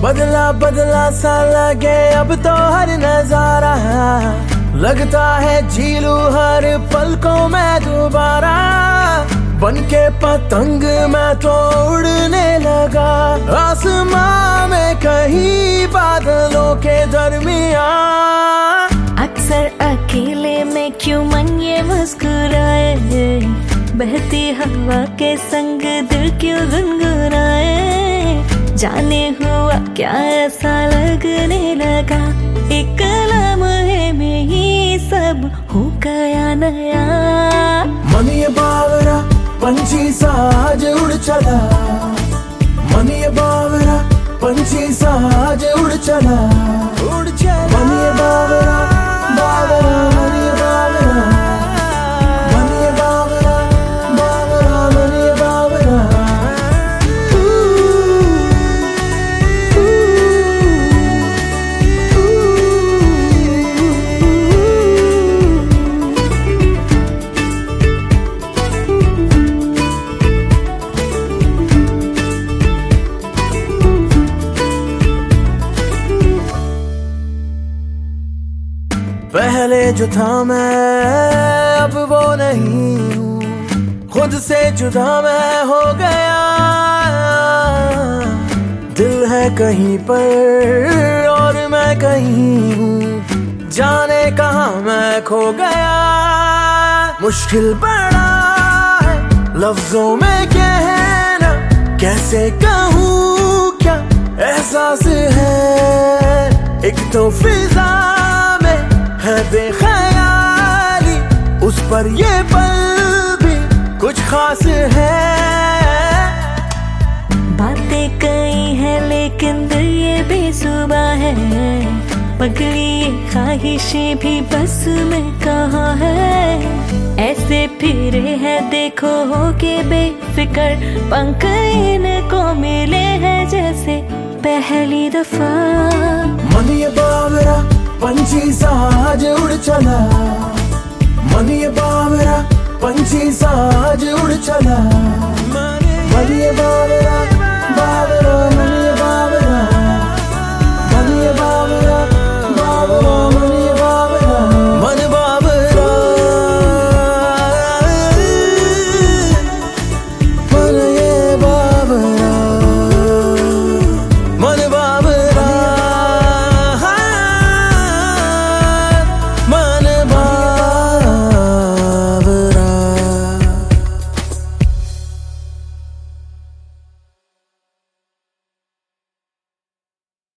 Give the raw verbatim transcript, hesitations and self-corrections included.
बदला बदला सा लगे अब तो हर नजारा, लगता है झीलू हर पलकों में दोबारा। बनके पतंग मैं तो उड़ने लगा, आसमां में कहीं बादलों के दरमिया। अक्सर अकेले में क्यों मन ये मुस्कुराए, बहती हवा के संग दिल क्यों गुनगुनाए। जाने हुआ क्या ऐसा लगने लगा, एक लम्हे में ही सब हो गया नया। मन ये बावरा पंछी सा आज उड़ चला, मन ये बावरा पंछी सा आज उड़ चला, उड़ चला। मन ये बावरा बावरा मन ये बावरा, मन ये बावरा बावरा मन ये बावरा। पहले जो था मैं अब वो नहीं हूँ, खुद से जुदा मैं हो गया। दिल है कहीं पर और मैं कहीं हूँ, जाने कहाँ मैं खो गया। मुश्किल बड़ा है लफ्जों में कहना, कैसे कहूँ क्या एहसास है। एक तो फिजा है बेख्याली, उस पर ये पल भी कुछ खास है। बातें कई है लेकिन दिल ये बेसुबाह है, पगली ये ख्वाहिशें भी बस में कहाँ है। ऐसे फिरे है देखो हो के बेफिक्र, पंख इनको मिले हैं जैसे पहली दफा। मन ये बावरा पंछी सा आज उड़ चला, मन ये बावरा पंछी सा आज उड़ चला।